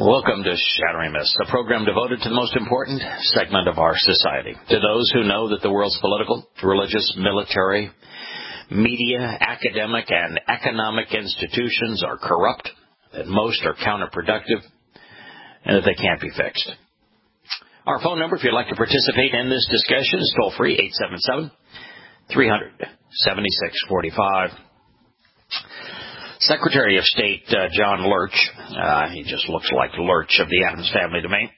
Welcome to Shattering Myths, a program devoted to the most important segment of our society. To those who know that the world's political, religious, military, media, academic, and economic institutions are corrupt, that most are counterproductive, and that they can't be fixed. Our phone number, if you'd like to participate in this discussion, is toll-free, 877-300-7645. Secretary of State John Lurch, he just looks like Lurch of the Addams Family to me,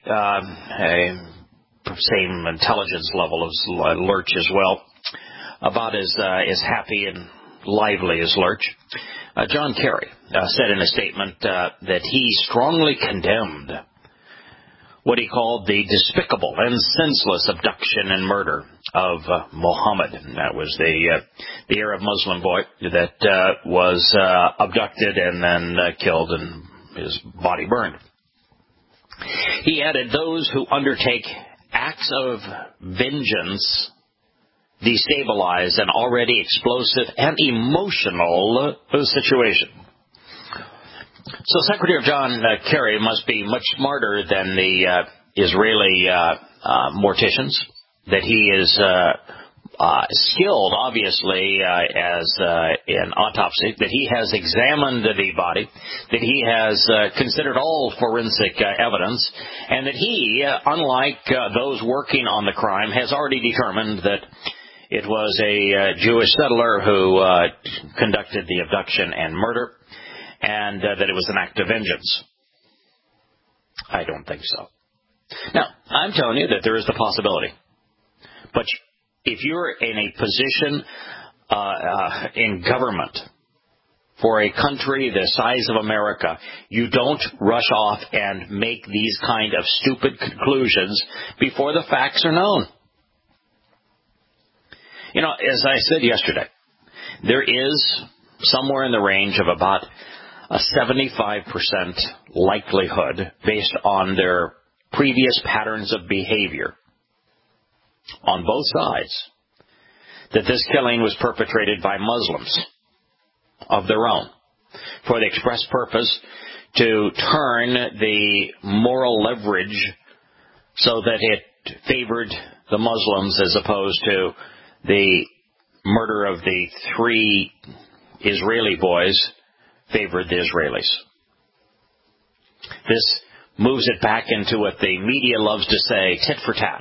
same intelligence level as Lurch as well, about as happy and lively as Lurch. John Kerry said in a statement that he strongly condemned what he called the despicable and senseless abduction and murder of Mohammed. And that was the Arab Muslim boy that was abducted and then killed and his body burned. He added, those who undertake acts of vengeance destabilize an already explosive and emotional situation. So Secretary John Kerry must be much smarter than the Israeli morticians, that he is skilled, obviously, as in autopsy, that he has examined the body, that he has considered all forensic evidence, and that he, unlike those working on the crime, has already determined that it was a Jewish settler who conducted the abduction and murder, and that it was an act of vengeance. I don't think so. Now, I'm telling you that there is the possibility. But if you're in a position in government for a country the size of America, you don't rush off and make these kind of stupid conclusions before the facts are known. You know, as I said yesterday, there is somewhere in the range of about a 75% likelihood, based on their previous patterns of behavior on both sides, that this killing was perpetrated by Muslims of their own for the express purpose to turn the moral leverage so that it favored the Muslims as opposed to the murder of the 3 Israeli boys favored the Israelis. This moves it back into what the media loves to say, tit for tat.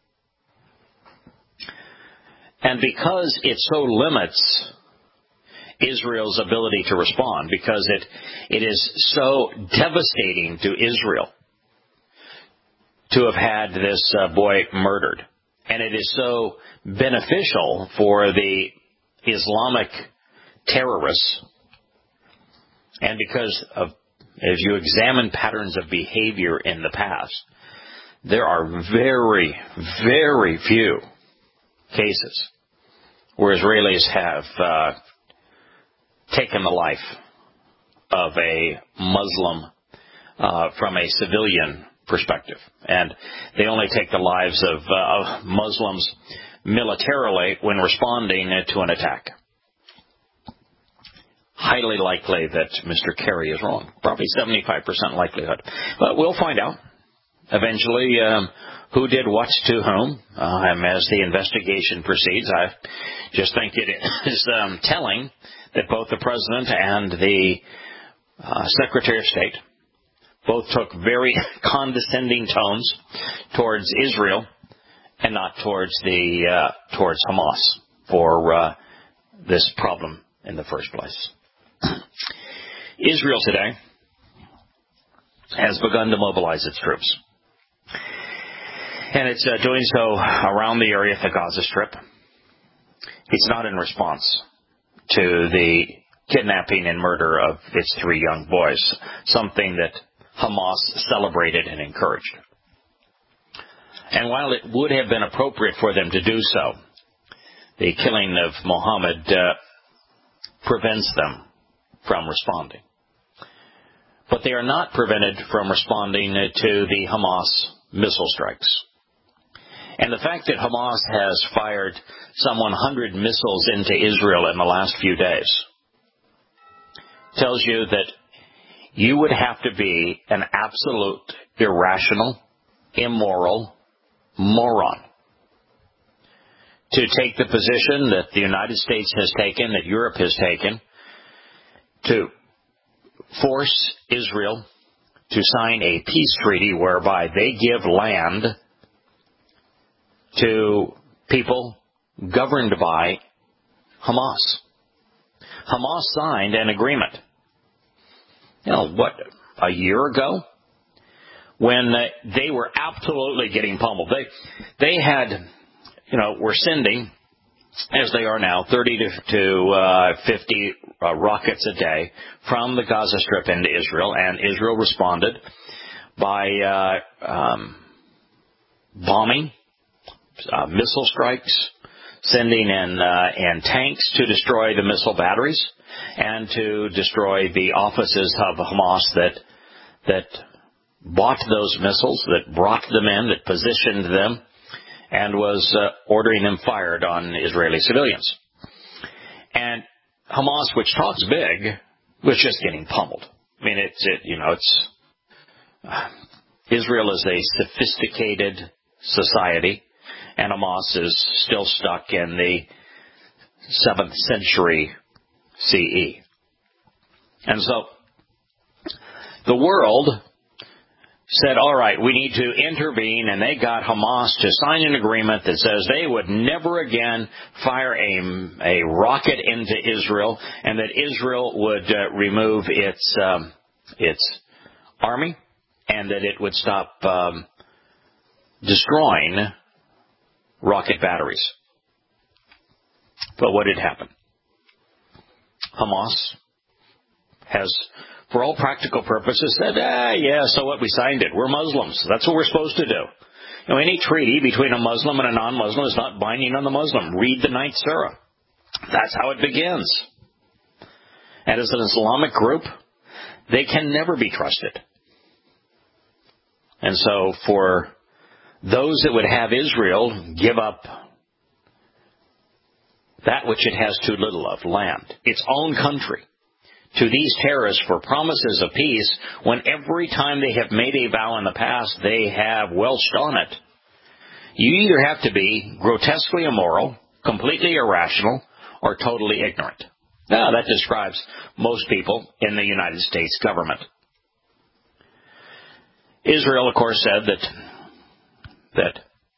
And because it so limits Israel's ability to respond, because it is so devastating to Israel to have had this boy murdered, and it is so beneficial for the Islamic terrorists, and because of, as you examine patterns of behavior in the past, there are very, very few cases where Israelis have taken the life of a Muslim from a civilian perspective. And they only take the lives of Muslims militarily when responding to an attack. Highly likely that Mr. Kerry is wrong. Probably 75% likelihood. But we'll find out eventually who did what to whom as the investigation proceeds. I just think it is telling that both the President and the Secretary of State both took very condescending tones towards Israel and not towards Hamas for this problem in the first place. Israel today has begun to mobilize its troops. And it's doing so around the area of the Gaza Strip. It's not in response to the kidnapping and murder of its 3 young boys, something that Hamas celebrated and encouraged. And while it would have been appropriate for them to do so, the killing of Mohammed prevents them from responding. But they are not prevented from responding to the Hamas missile strikes. And the fact that Hamas has fired some 100 missiles into Israel in the last few days tells you that you would have to be an absolute irrational, immoral moron to take the position that the United States has taken, that Europe has taken, to force Israel to sign a peace treaty whereby they give land to people governed by Hamas. Hamas signed an agreement, a year ago, when they were absolutely getting pummeled. They had, were sending, as they are now, 30 to 50 rockets a day from the Gaza Strip into Israel, and Israel responded by bombing, missile strikes, sending in tanks to destroy the missile batteries and to destroy the offices of Hamas that bought those missiles, that brought them in, that positioned them, and was ordering them fired on Israeli civilians. And Hamas, which talks big, was just getting pummeled. I mean, Israel is a sophisticated society, and Hamas is still stuck in the 7th century CE. And so the world said, all right, we need to intervene, and they got Hamas to sign an agreement that says they would never again fire a rocket into Israel, and that Israel would remove its army, and that it would stop destroying rocket batteries. But what did happen? Hamas has, for all practical purposes, said, so what, we signed it. We're Muslims. That's what we're supposed to do. Any treaty between a Muslim and a non-Muslim is not binding on the Muslim. Read the 9th Surah. That's how it begins. And as an Islamic group, they can never be trusted. And so for those that would have Israel give up that which it has too little of, land, its own country, to these terrorists for promises of peace, when every time they have made a vow in the past, they have welched on it. You either have to be grotesquely immoral, completely irrational, or totally ignorant. Now, that describes most people in the United States government. Israel, of course, said that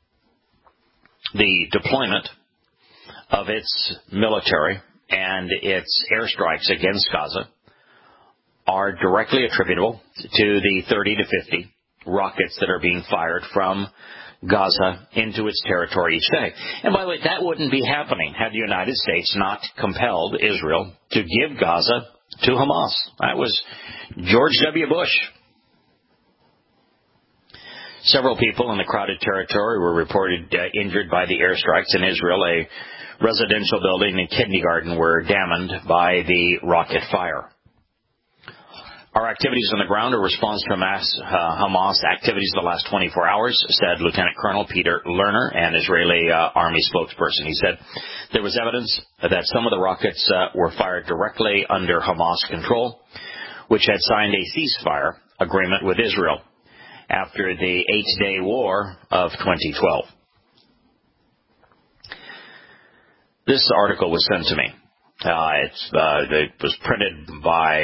the deployment of its military and its airstrikes against Gaza are directly attributable to the 30 to 50 rockets that are being fired from Gaza into its territory each day. And by the way, that wouldn't be happening had the United States not compelled Israel to give Gaza to Hamas. That was George W. Bush. Several people in the crowded territory were reported injured by the airstrikes in Israel. A residential building and kindergarten were damaged by the rocket fire. Our activities on the ground are response to Hamas activities the last 24 hours, said Lieutenant Colonel Peter Lerner, an Israeli army spokesperson. He said there was evidence that some of the rockets were fired directly under Hamas control, which had signed a ceasefire agreement with Israel after the 8-day war of 2012. This article was sent to me. It was printed by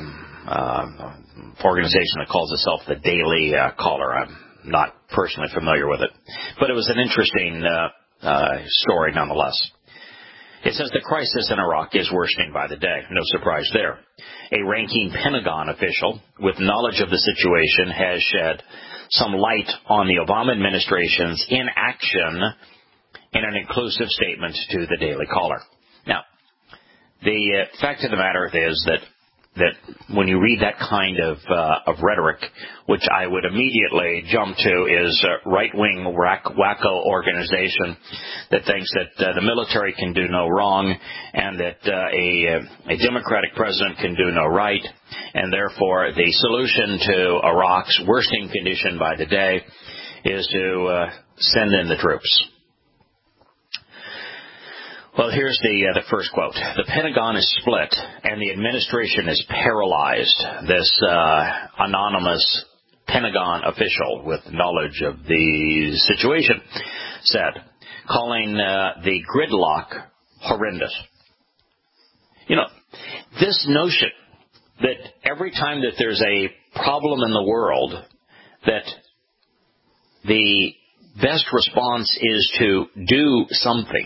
an organization that calls itself the Daily Caller. I'm not personally familiar with it, but it was an interesting story nonetheless. It says the crisis in Iraq is worsening by the day. No surprise there. A ranking Pentagon official with knowledge of the situation has shed some light on the Obama administration's inaction in an inclusive statement to the Daily Caller. Now, the fact of the matter is that when you read that kind of rhetoric, which I would immediately jump to is a right-wing wacko organization that thinks that the military can do no wrong and that a democratic president can do no right, and therefore the solution to Iraq's worsening condition by the day is to send in the troops. Well, here's the first quote. The Pentagon is split and the administration is paralyzed. This anonymous Pentagon official with knowledge of the situation said, calling the gridlock horrendous. You know, this notion that every time that there's a problem in the world, that the best response is to do something,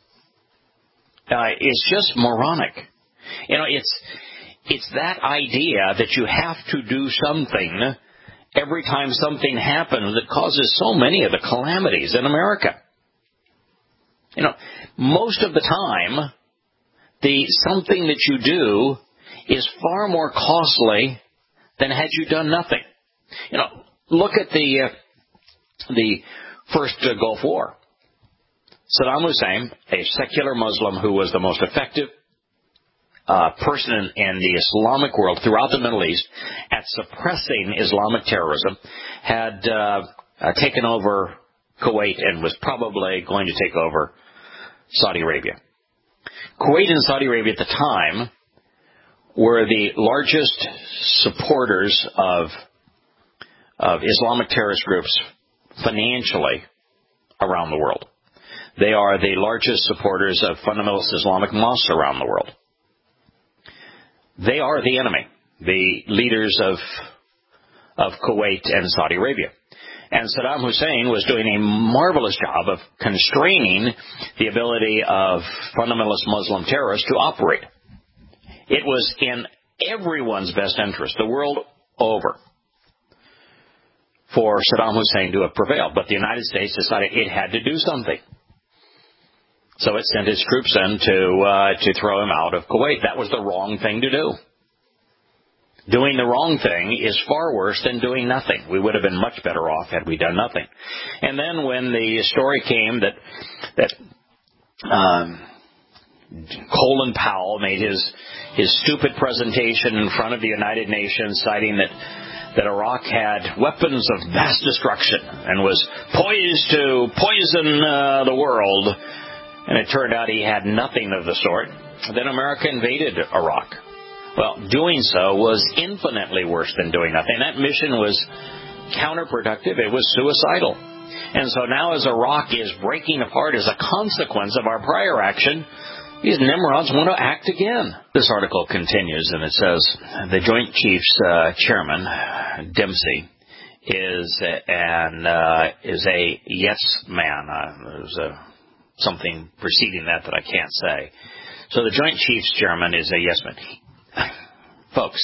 is just moronic. You know, it's that idea that you have to do something every time something happens that causes so many of the calamities in America. You know, most of the time, the something that you do is far more costly than had you done nothing. You know, look at the first Gulf War. Saddam Hussein, a secular Muslim who was the most effective person in the Islamic world throughout the Middle East at suppressing Islamic terrorism, had taken over Kuwait and was probably going to take over Saudi Arabia. Kuwait and Saudi Arabia at the time were the largest supporters of Islamic terrorist groups financially around the world. They are the largest supporters of fundamentalist Islamic mosques around the world. They are the enemy, the leaders of Kuwait and Saudi Arabia. And Saddam Hussein was doing a marvelous job of constraining the ability of fundamentalist Muslim terrorists to operate. It was in everyone's best interest, the world over, for Saddam Hussein to have prevailed. But the United States decided it had to do something. So it sent its troops in to throw him out of Kuwait. That was the wrong thing to do. Doing the wrong thing is far worse than doing nothing. We would have been much better off had we done nothing. And then when the story came that Colin Powell made his stupid presentation in front of the United Nations, citing that Iraq had weapons of mass destruction and was poised to poison the world, and it turned out he had nothing of the sort, then America invaded Iraq. Well, doing so was infinitely worse than doing nothing. That mission was counterproductive. It was suicidal. And so now as Iraq is breaking apart as a consequence of our prior action, these Nimrods want to act again. This article continues, and it says, the Joint Chiefs Chairman, Dempsey, is a yes man. There's something preceding that I can't say. So the Joint Chiefs Chairman is a yes man. Folks,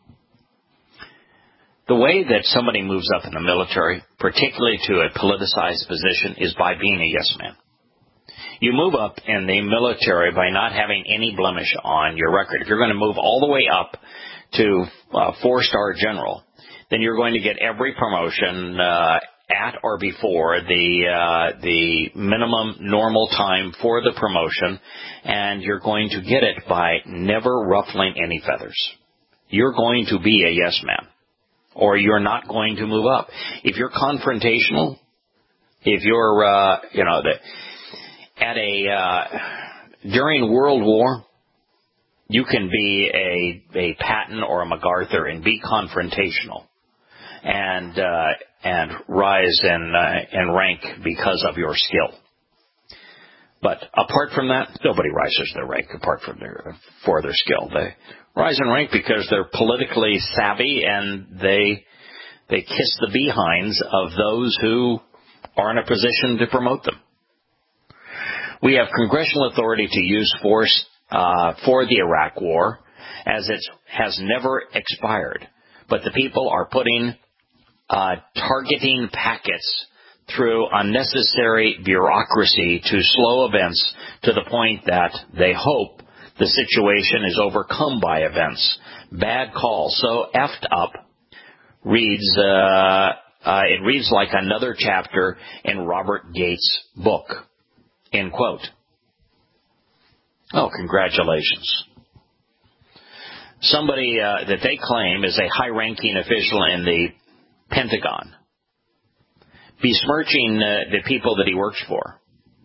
the way that somebody moves up in the military, particularly to a politicized position, is by being a yes man. You move up in the military by not having any blemish on your record. If you're going to move all the way up to 4-star general, then you're going to get every promotion at or before the minimum normal time for the promotion, and you're going to get it by never ruffling any feathers. You're going to be a yes man, or you're not going to move up. If you're confrontational, if you're, during World War, you can be a Patton or a MacArthur and be confrontational and rise in rank because of your skill. But apart from that, nobody rises their rank apart from for their skill. They rise in rank because they're politically savvy and they kiss the behinds of those who are in a position to promote them. We have congressional authority to use force for the Iraq War, as it has never expired. But the people are putting targeting packets through unnecessary bureaucracy to slow events to the point that they hope the situation is overcome by events. Bad call. So effed up reads, it reads like another chapter in Robert Gates' book. End quote. Oh, congratulations. Somebody that they claim is a high-ranking official in the Pentagon, besmirching the people that he works for,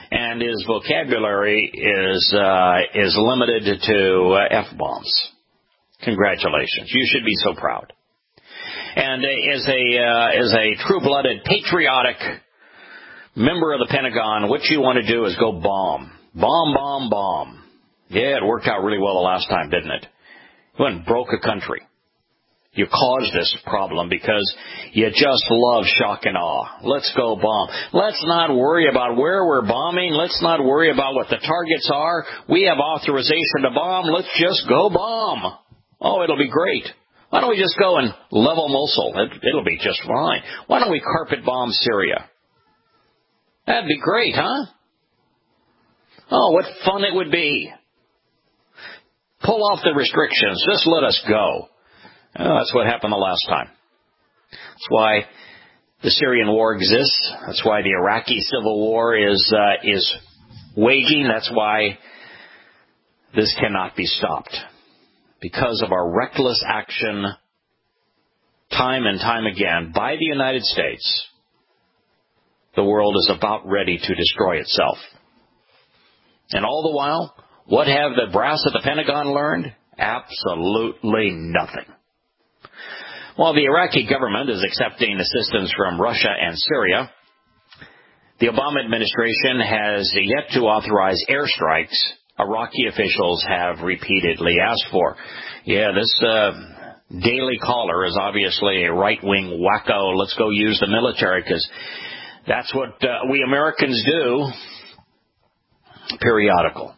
and his vocabulary is limited to F-bombs. Congratulations. You should be so proud. And as a true-blooded, patriotic member of the Pentagon, what you want to do is go bomb. Bomb, bomb, bomb. Yeah, it worked out really well the last time, didn't it? You went and broke a country. You caused this problem because you just love shock and awe. Let's go bomb. Let's not worry about where we're bombing. Let's not worry about what the targets are. We have authorization to bomb. Let's just go bomb. Oh, it'll be great. Why don't we just go and level Mosul? It'll be just fine. Why don't we carpet bomb Syria? That'd be great, huh? Oh, what fun it would be. Pull off the restrictions. Just let us go. Oh, that's what happened the last time. That's why the Syrian war exists. That's why the Iraqi civil war is waging. That's why this cannot be stopped. Because of our reckless action time and time again by the United States, the world is about ready to destroy itself. And all the while, what have the brass at the Pentagon learned? Absolutely nothing. While the Iraqi government is accepting assistance from Russia and Syria, the Obama administration has yet to authorize airstrikes Iraqi officials have repeatedly asked for. Yeah, this Daily Caller is obviously a right-wing wacko. Let's go use the military because that's what we Americans do. Periodical.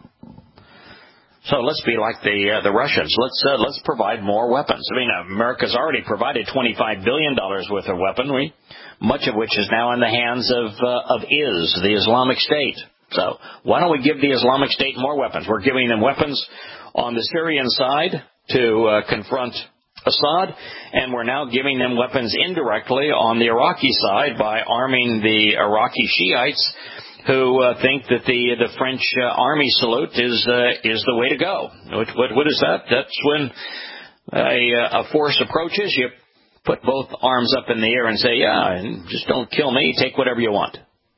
So let's be like the Russians. Let's provide more weapons. I mean, America's already provided $25 billion worth of weaponry, much of which is now in the hands of the Islamic State. So why don't we give the Islamic State more weapons? We're giving them weapons on the Syrian side to confront Assad, and we're now giving them weapons indirectly on the Iraqi side by arming the Iraqi Shiites who think that the French army salute is the way to go. What is that? That's when a force approaches, you put both arms up in the air and say, yeah, and just don't kill me, take whatever you want.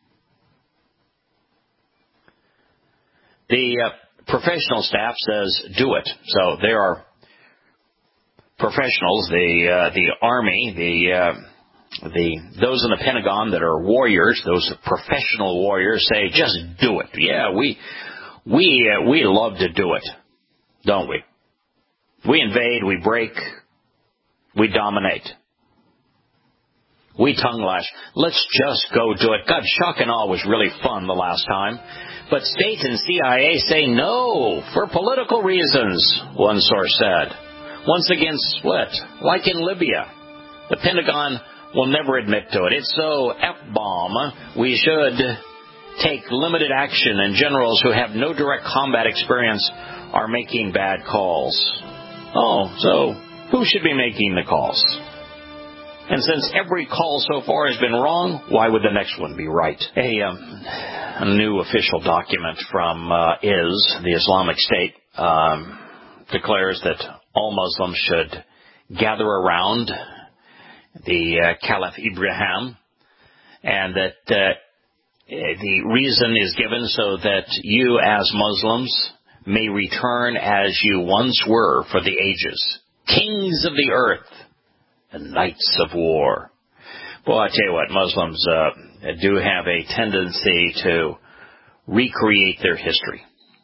The professional staff says do it. So there are professionals, the Army, those in the Pentagon that are warriors, those professional warriors say just do it. Yeah, we love to do it, don't we? We invade, we break, we dominate. We tongue lash. Let's just go do it. God, shock and awe was really fun the last time. But state and CIA say no, for political reasons, one source said. Once again split, like in Libya. The Pentagon will never admit to it. It's so F-bomb, we should take limited action, and generals who have no direct combat experience are making bad calls. Oh, so who should be making the calls? And since every call so far has been wrong, why would the next one be right? A new official document from the Islamic State, declares that all Muslims should gather around the Caliph Ibrahim, and that the reason is given so that you as Muslims may return as you once were for the ages, kings of the earth and knights of war. Boy, I tell you what, Muslims do have a tendency to recreate their history.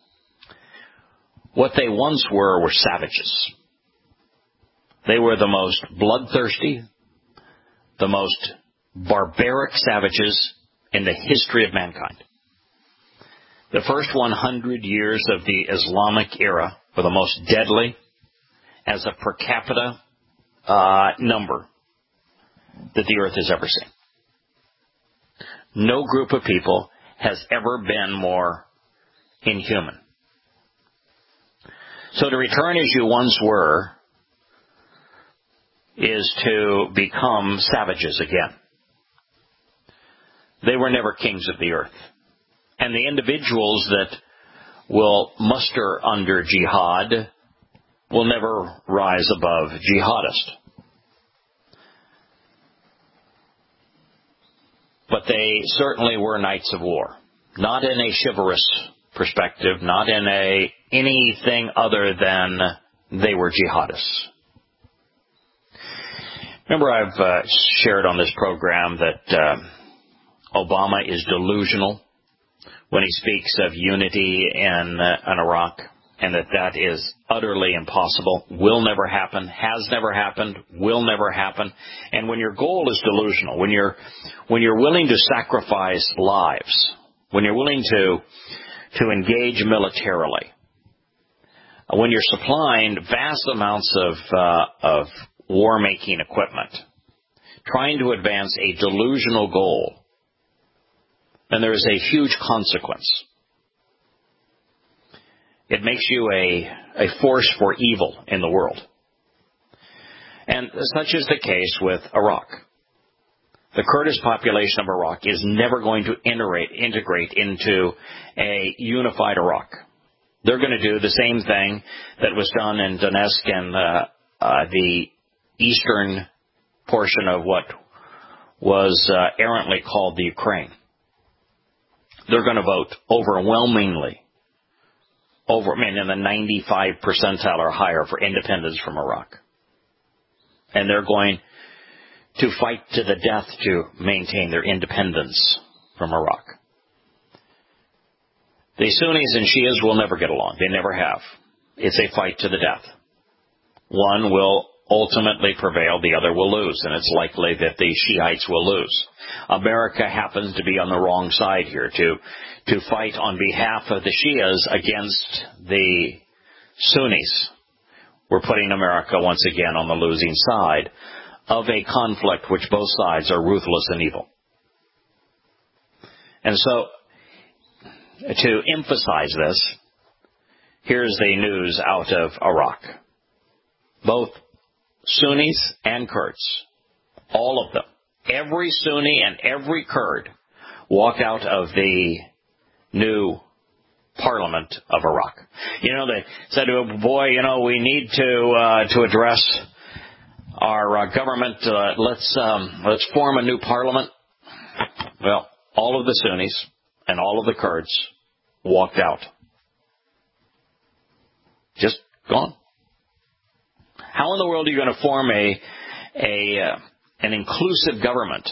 What they once were savages. They were the most bloodthirsty, the most barbaric savages in the history of mankind. The first 100 years of the Islamic era were the most deadly as a per capita number that the earth has ever seen. No group of people has ever been more inhuman. So to return as you once were is to become savages again. They were never kings of the earth. And the individuals that will muster under jihad will never rise above jihadist. But they certainly were knights of war. not in a chivalrous perspective, not in anything other than they were jihadists. Remember, I've shared on this program that Obama is delusional when he speaks of unity in Iraq, and that is utterly impossible, will never happen, has never happened, will never happen. And when your goal is delusional, when you're willing to sacrifice lives, when you're willing to engage militarily, when you're supplying vast amounts of war-making equipment, trying to advance a delusional goal, then there is a huge consequence. It makes you a force for evil in the world. And such is the case with Iraq. The Kurdish population of Iraq is never going to integrate into a unified Iraq. They're going to do the same thing that was done in Donetsk and the eastern portion of what was errantly called the Ukraine. They're going to vote overwhelmingly, in the 95 percentile or higher for independence from Iraq. And they're going to fight to the death to maintain their independence from Iraq. The Sunnis and Shias will never get along. They never have. It's a fight to the death. One will ultimately prevail, the other will lose, and it's likely that the Shiites will lose. America happens to be on the wrong side here to fight on behalf of the Shias against the Sunnis. We're putting America once again on the losing side of a conflict which both sides are ruthless and evil. And so, to emphasize this, here's the news out of Iraq. Both Sunnis and Kurds, all of them, every Sunni and every Kurd walked out of the new parliament of Iraq. They said, oh boy, we need to address our government. Let's form a new parliament. Well, all of the Sunnis and all of the Kurds walked out. Just gone. How in the world are you going to form an inclusive government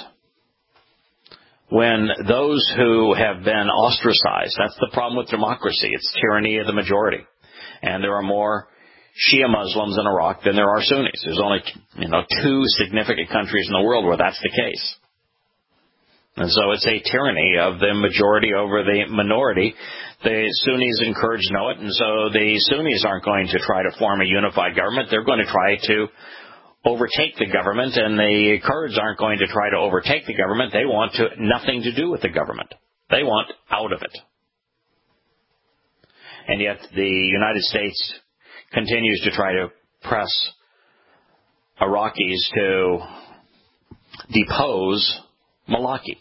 when those who have been ostracized, that's the problem with democracy, it's tyranny of the majority. And there are more Shia Muslims in Iraq than there are Sunnis. There's only, two significant countries in the world where that's the case. And so it's a tyranny of the majority over the minority. The Sunnis and Kurds know it, and so the Sunnis aren't going to try to form a unified government. They're going to try to overtake the government, and the Kurds aren't going to try to overtake the government. They want nothing to do with the government. They want out of it. And yet the United States continues to try to press Iraqis to depose Maliki.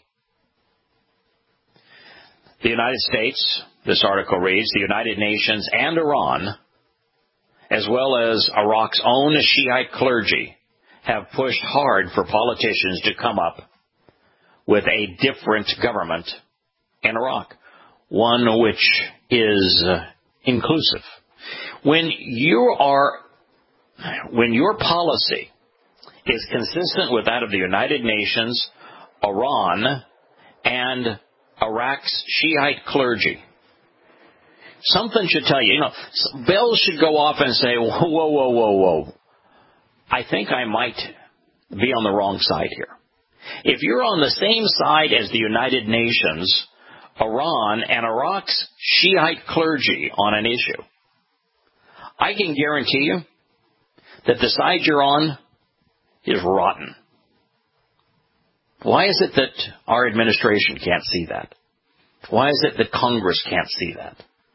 The United States, this article reads, the United Nations and Iran, as well as Iraq's own Shiite clergy, have pushed hard for politicians to come up with a different government in Iraq, one which is inclusive. When your policy is consistent with that of the United Nations, Iran, and Iraq's Shiite clergy, something should tell you, bells should go off and say, whoa. I think I might be on the wrong side here. If you're on the same side as the United Nations, Iran, and Iraq's Shiite clergy on an issue, I can guarantee you that the side you're on is rotten. Why is it that our administration can't see that? Why is it that Congress can't see that?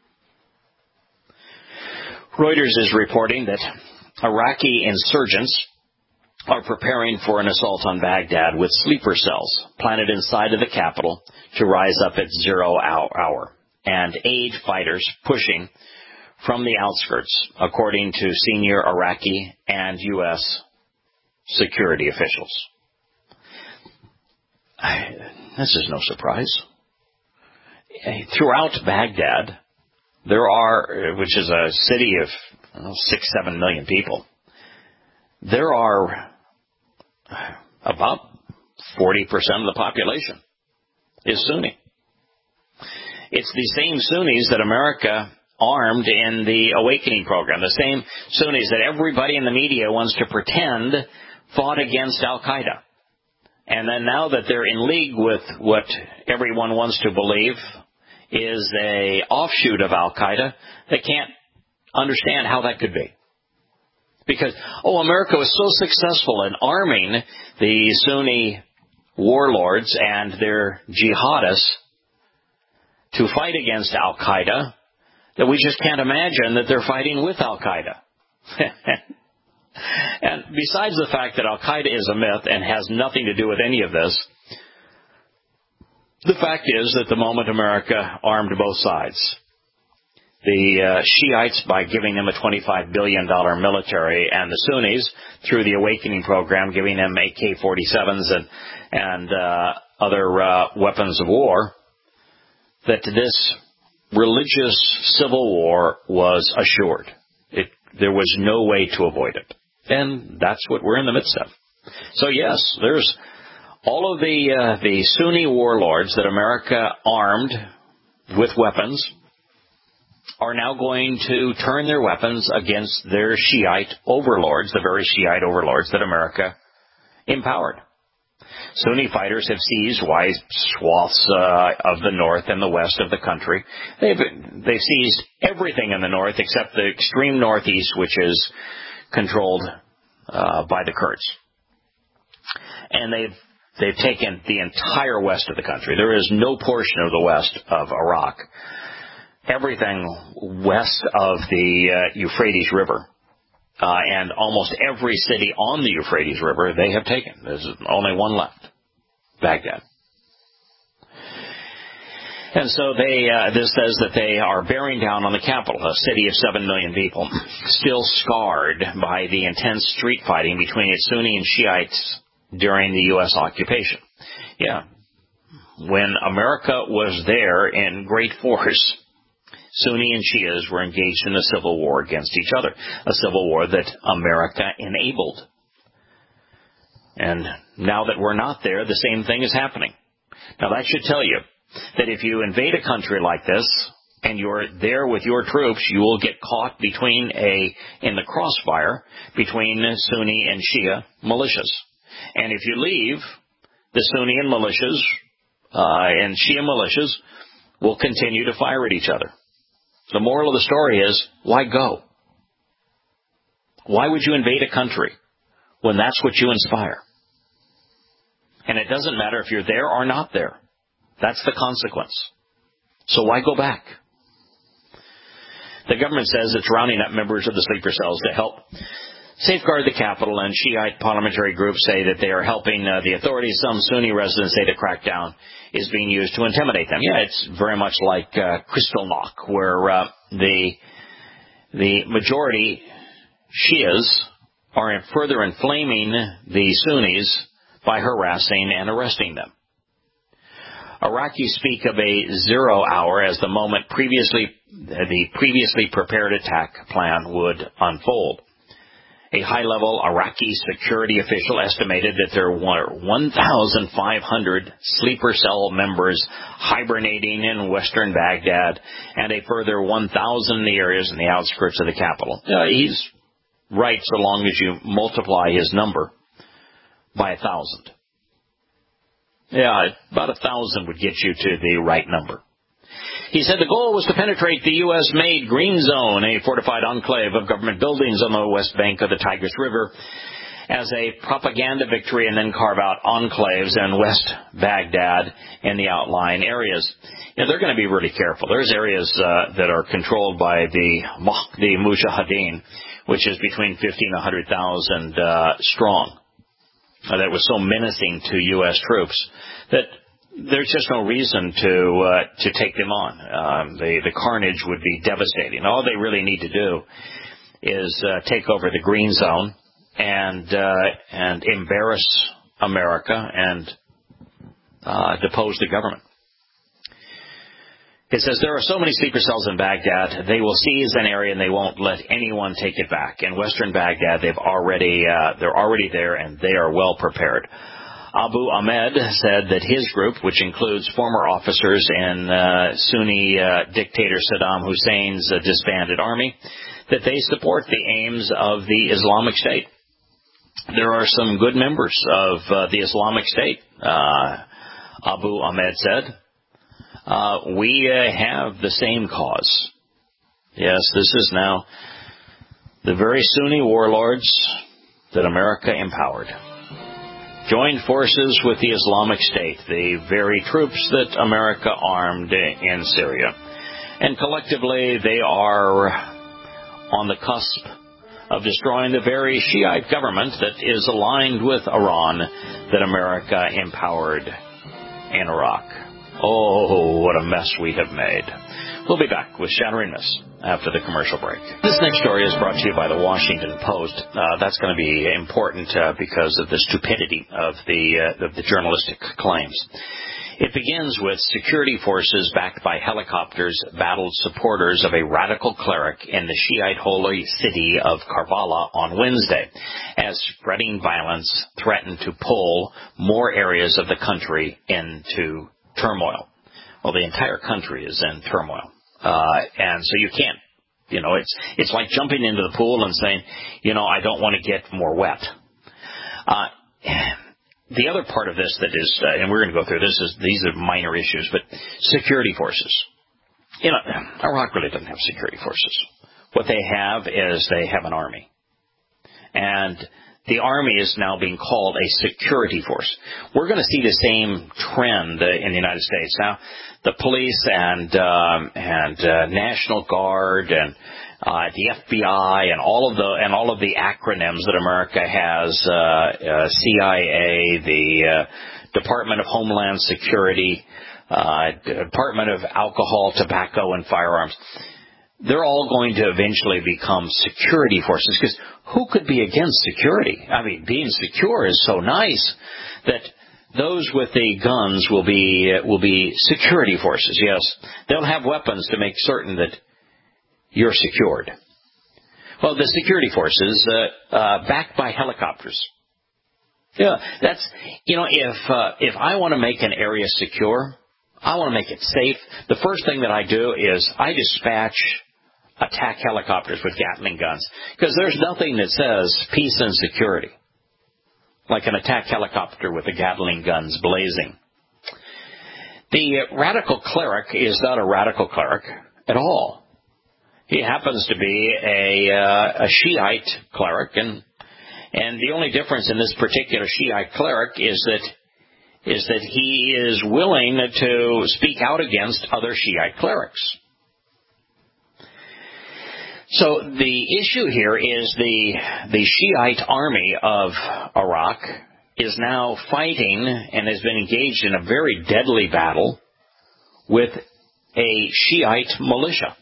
Reuters is reporting that Iraqi insurgents are preparing for an assault on Baghdad with sleeper cells planted inside of the capital to rise up at 0 hour and aid fighters pushing from the outskirts, according to senior Iraqi and U.S. security officials. This is no surprise. throughout Baghdad, there are, which is a city of 6-7 million people, there are about 40% of the population is Sunni. It's the same Sunnis that America armed in the Awakening program, the same Sunnis that everybody in the media wants to pretend fought against al-Qaeda. And then now that they're in league with what everyone wants to believe is a offshoot of al-Qaeda, they can't understand how that could be. Because, America was so successful in arming the Sunni warlords and their jihadists to fight against al-Qaeda that we just can't imagine that they're fighting with al-Qaeda. And besides the fact that al-Qaeda is a myth and has nothing to do with any of this, the fact is that the moment America armed both sides, the Shiites by giving them a $25 billion military, and the Sunnis through the Awakening program giving them AK-47s and other weapons of war, that this religious civil war was assured. There was no way to avoid it. And that's what we're in the midst of. So yes, there's all of the Sunni warlords that America armed with weapons are now going to turn their weapons against their Shiite overlords, the very Shiite overlords that America empowered. Sunni fighters have seized wide swaths of the north and the west of the country. They've seized everything in the north except the extreme northeast, which is controlled by the Kurds. And they've taken the entire west of the country. There is no portion of the west of Iraq. Everything west of the Euphrates River. And almost every city on the Euphrates River they have taken. There's only one left, Baghdad. And so this says that they are bearing down on the capital, a city of 7 million people, still scarred by the intense street fighting between its Sunni and Shiites during the U.S. occupation. Yeah. When America was there in great force, Sunni and Shias were engaged in a civil war against each other, a civil war that America enabled. And now that we're not there, the same thing is happening. Now that should tell you that if you invade a country like this and you're there with your troops, you will get caught in the crossfire between Sunni and Shia militias. And if you leave, the Sunni and militias and Shia militias will continue to fire at each other. The moral of the story is, why go? Why would you invade a country when that's what you inspire? And it doesn't matter if you're there or not there. That's the consequence. So why go back? The government says it's rounding up members of the sleeper cells to help safeguard the capital, and Shiite parliamentary groups say that they are helping the authorities. Some Sunni residents say the crackdown is being used to intimidate them. Yeah, it's very much like Kristallnacht, where the majority Shias are further inflaming the Sunnis by harassing and arresting them. Iraqis speak of a 0 hour as the moment the previously prepared attack plan would unfold. A high-level Iraqi security official estimated that there were 1,500 sleeper cell members hibernating in western Baghdad and a further 1,000 in the areas in the outskirts of the capital. He's right so long as you multiply his number by 1,000. Yeah, about 1,000 would get you to the right number. He said the goal was to penetrate the U.S.-made Green Zone, a fortified enclave of government buildings on the west bank of the Tigris River, as a propaganda victory, and then carve out enclaves in West Baghdad and the outlying areas. They're going to be really careful. There's areas that are controlled by the Mujahideen, which is between 50 and 100,000 strong. That was so menacing to U.S. troops that there's just no reason to take them on. The carnage would be devastating. All they really need to do is take over the Green Zone and embarrass America and depose the government. It says there are so many sleeper cells in Baghdad, they will seize an area and they won't let anyone take it back. In western Baghdad, they're already there and they are well prepared. Abu Ahmed said that his group, which includes former officers in Sunni dictator Saddam Hussein's disbanded army, that they support the aims of the Islamic State. There are some good members of the Islamic State, Abu Ahmed said. We have the same cause. Yes, this is now the very Sunni warlords that America empowered. Joined forces with the Islamic State, the very troops that America armed in Syria. And collectively, they are on the cusp of destroying the very Shiite government that is aligned with Iran that America empowered in Iraq. Oh, what a mess we have made. We'll be back with Shattering Myths after the commercial break. This next story is brought to you by the Washington Post. That's going to be important because of the stupidity of the journalistic claims. It begins with security forces backed by helicopters battled supporters of a radical cleric in the Shiite holy city of Karbala on Wednesday, as spreading violence threatened to pull more areas of the country into turmoil. Well, the entire country is in turmoil. And so you can't, it's like jumping into the pool and saying, I don't want to get more wet. The other part of this that is, and we're going to go through this, these are minor issues, but security forces. Iraq really doesn't have security forces. What they have is they have an army. And the army is now being called a security force. We're going to see the same trend in the United States. Now, the police and National Guard and the FBI and all of the acronyms that America has, CIA, the Department of Homeland Security, Department of Alcohol, Tobacco, and Firearms. They're all going to eventually become security forces, because who could be against security? I mean, being secure is so nice that those with the guns will be security forces. Yes, they'll have weapons to make certain that you're secured. Well, the security forces backed by helicopters. Yeah, that's if I want to make an area secure, I want to make it safe. The first thing that I do is I dispatch attack helicopters with Gatling guns, because there's nothing that says peace and security like an attack helicopter with the Gatling guns blazing. The radical cleric is not a radical cleric at all. He happens to be a Shiite cleric, and the only difference in this particular Shiite cleric is that he is willing to speak out against other Shiite clerics. So the issue here is the Shiite army of Iraq is now fighting and has been engaged in a very deadly battle with a Shiite militia.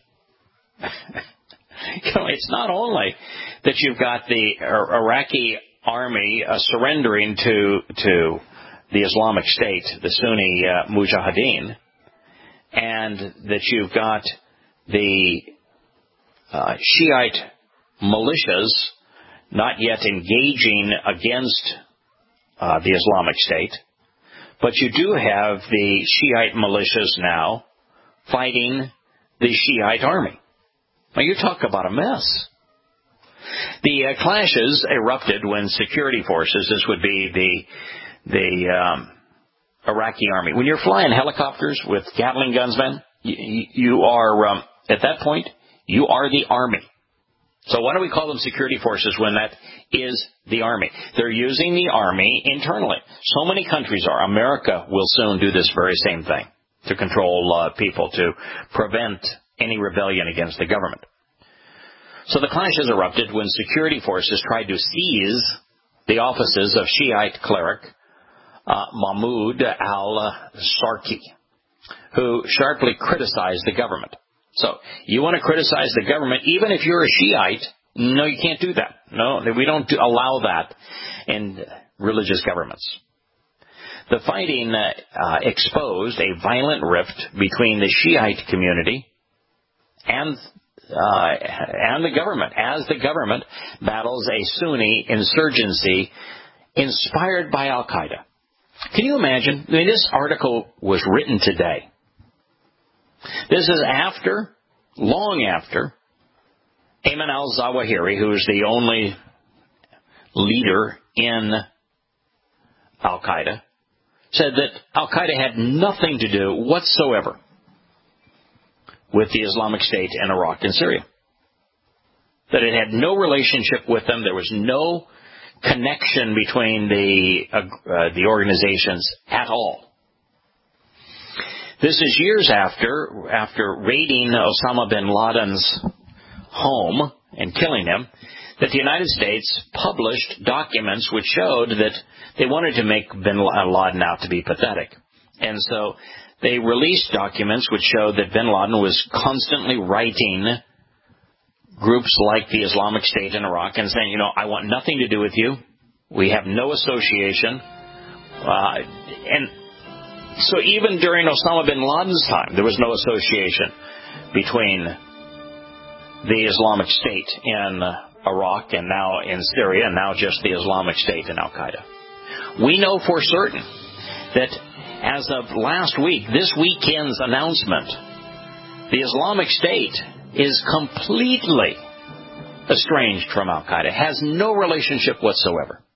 It's not only that you've got the Iraqi army surrendering to the Islamic State, the Sunni Mujahideen, and that you've got the Shiite militias not yet engaging against the Islamic State, but you do have the Shiite militias now fighting the Shiite army. Now, you talk about a mess. The clashes erupted when security forces, this would be the Iraqi army. When you're flying helicopters with Gatling guns, man, you are, at that point, you are the army. So why do we call them security forces when that is the army? They're using the army internally. So many countries are. America will soon do this very same thing to control people, to prevent any rebellion against the government. So the clashes erupted when security forces tried to seize the offices of Shiite cleric Mahmoud al-Sarki, who sharply criticized the government. So you want to criticize the government, even if you're a Shiite? No, you can't do that. No, we don't allow that in religious governments. The fighting exposed a violent rift between the Shiite community and the government, as the government battles a Sunni insurgency inspired by Al-Qaeda. Can you imagine? I mean, this article was written today. This is long after, Ayman al-Zawahiri, who is the only leader in Al-Qaeda, said that Al-Qaeda had nothing to do whatsoever with the Islamic State in Iraq and Syria. That it had no relationship with them. There was no connection between the organizations at all. This is years after raiding Osama bin Laden's home and killing him, that the United States published documents which showed that they wanted to make bin Laden out to be pathetic. And so they released documents which showed that bin Laden was constantly writing groups like the Islamic State in Iraq and saying, I want nothing to do with you. We have no association. And so even during Osama bin Laden's time, there was no association between the Islamic State in Iraq and now in Syria and now just the Islamic State and Al-Qaeda. We know for certain that as of last week, this weekend's announcement, the Islamic State is completely estranged from Al-Qaeda, has no relationship whatsoever.